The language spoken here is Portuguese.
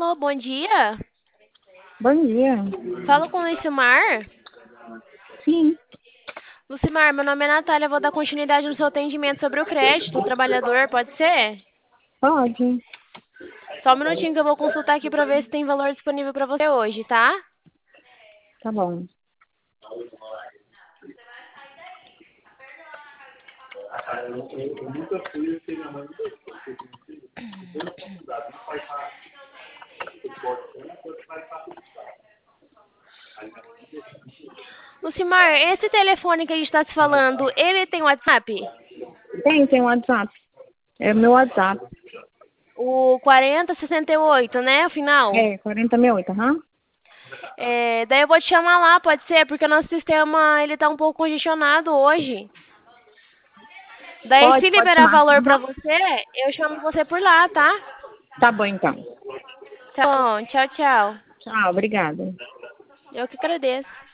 Alô, bom dia. Bom dia. Falo com o Lucimar. Sim, Lucimar, meu nome é Natália, vou dar continuidade no seu atendimento sobre o crédito, o trabalhador, pode ser? pode. Só um minutinho que eu vou consultar aqui pra ver se tem valor disponível pra você hoje, tá? Tá bom. Lucimar, esse telefone que a gente tá se falando, ele tem WhatsApp? Tem WhatsApp. É meu WhatsApp. O 4068, né, o final? É, 4068, aham. Daí eu vou te chamar lá, pode ser? Porque o nosso sistema, ele tá um pouco congestionado hoje. Daí, se Pode liberar chamar. valor pra Aham. você, eu chamo você por lá, tá? Tá bom, então. Tá bom, tchau, tchau. Tchau, obrigada. Eu que agradeço.